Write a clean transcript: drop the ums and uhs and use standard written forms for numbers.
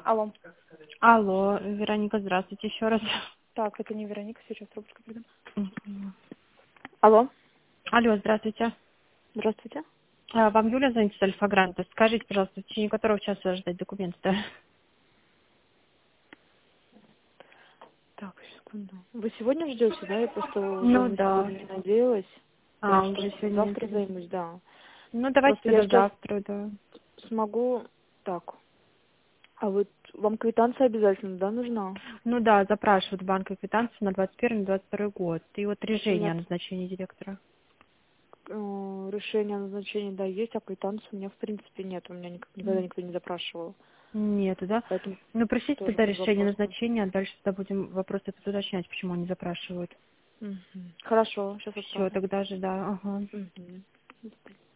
Алло. Алло, Вероника, здравствуйте еще раз. Так, это не Вероника, сейчас трубочку передам. Мгм. Алло. Алло, здравствуйте. Здравствуйте. Вам Юля звонит с Альфа-Гранта. Скажите, пожалуйста, в течение которого часа ждать документы-то? Так, секунду. Вы сегодня ждете, да? Я просто уже Ну на да. сегодня не надеялась. Я что Уже сегодня нет. завтра займусь, да. Ну давайте Просто я тогда сейчас завтра, да. смогу... Так, а вот вам квитанция обязательно, да, нужна? Ну да, запрашивают банк и квитанцию на 21-22 год. И вот У меня решение о назначении директора. решение о назначении, да, есть, а квитанции у меня в принципе нет. У меня никогда никто не запрашивал. Нету, да? Поэтому Ну пришлите тоже тогда под решение о вопросом. назначении, а дальше тогда будем вопрос этот уточнять, почему они запрашивают. Мгм. Хорошо, сейчас Все, отправлю. тогда же, да, ага. Мгм.